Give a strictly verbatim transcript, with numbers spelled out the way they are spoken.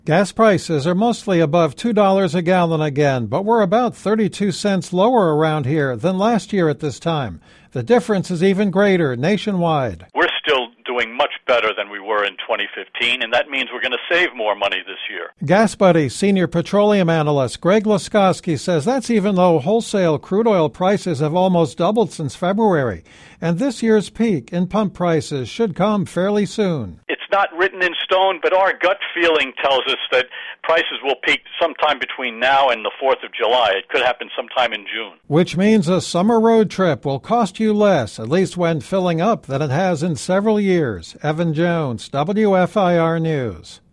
Gas prices are mostly above two dollars a gallon again, but we're about thirty-two cents lower around here than last year at this time. The difference is even greater nationwide. We're still doing much better than we were in twenty fifteen, and that means we're going to save more money this year. GasBuddy senior petroleum analyst Greg Laskowski says that's even though wholesale crude oil prices have almost doubled since February, and this year's peak in pump prices should come fairly soon. It's not written in stone, but our gut feeling tells us that prices will peak sometime between now and the fourth of July. It could happen sometime in June. Which means a summer road trip will cost you less, at least when filling up, than it has in several years. Evan Jones, W F I R News.